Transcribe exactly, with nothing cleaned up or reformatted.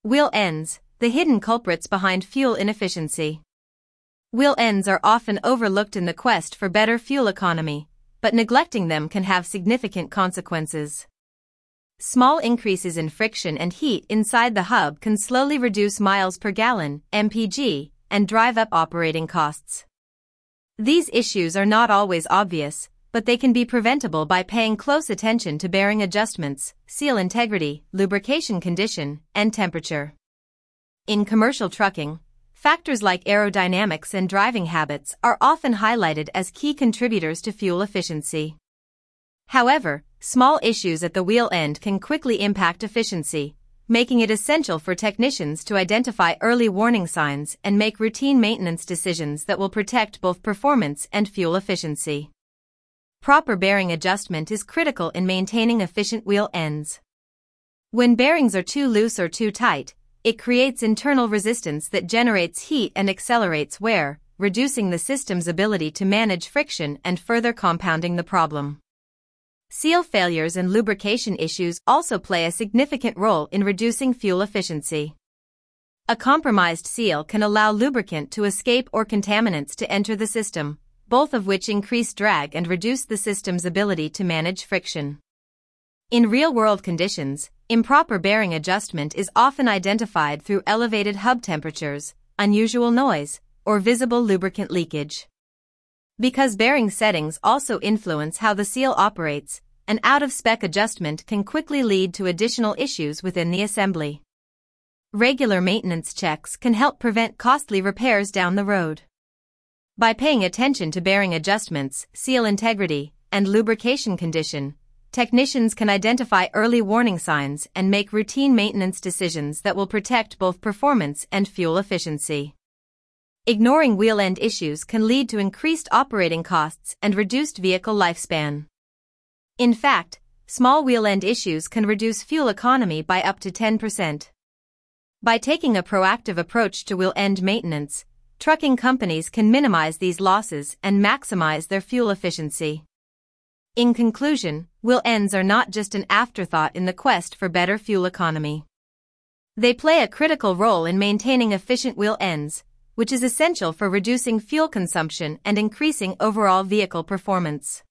Wheel ends, the hidden culprits behind fuel inefficiency. Wheel ends are often overlooked in the quest for better fuel economy, but neglecting them can have significant consequences. Small increases in friction and heat inside the hub can slowly reduce miles per gallon, M P G, and drive up operating costs. These issues are not always obvious, but they can be preventable by paying close attention to bearing adjustments, seal integrity, lubrication condition, and temperature. In commercial trucking, factors like aerodynamics and driving habits are often highlighted as key contributors to fuel efficiency. However, small issues at the wheel end can quickly impact efficiency, making it essential for technicians to identify early warning signs and make routine maintenance decisions that will protect both performance and fuel efficiency. Proper bearing adjustment is critical in maintaining efficient wheel ends. When bearings are too loose or too tight, it creates internal resistance that generates heat and accelerates wear, reducing the system's ability to manage friction and further compounding the problem. Seal failures and lubrication issues also play a significant role in reducing fuel efficiency. A compromised seal can allow lubricant to escape or contaminants to enter the system, both of which increase drag and reduce the system's ability to manage friction. In real-world conditions, improper bearing adjustment is often identified through elevated hub temperatures, unusual noise, or visible lubricant leakage. Because bearing settings also influence how the seal operates, an out-of-spec adjustment can quickly lead to additional issues within the assembly. Regular maintenance checks can help prevent costly repairs down the road. By paying attention to bearing adjustments, seal integrity, and lubrication condition, technicians can identify early warning signs and make routine maintenance decisions that will protect both performance and fuel efficiency. Ignoring wheel end issues can lead to increased operating costs and reduced vehicle lifespan. In fact, small wheel end issues can reduce fuel economy by up to ten percent. By taking a proactive approach to wheel end maintenance, trucking companies can minimize these losses and maximize their fuel efficiency. In conclusion, wheel ends are not just an afterthought in the quest for better fuel economy. They play a critical role in maintaining efficient wheel ends, which is essential for reducing fuel consumption and increasing overall vehicle performance.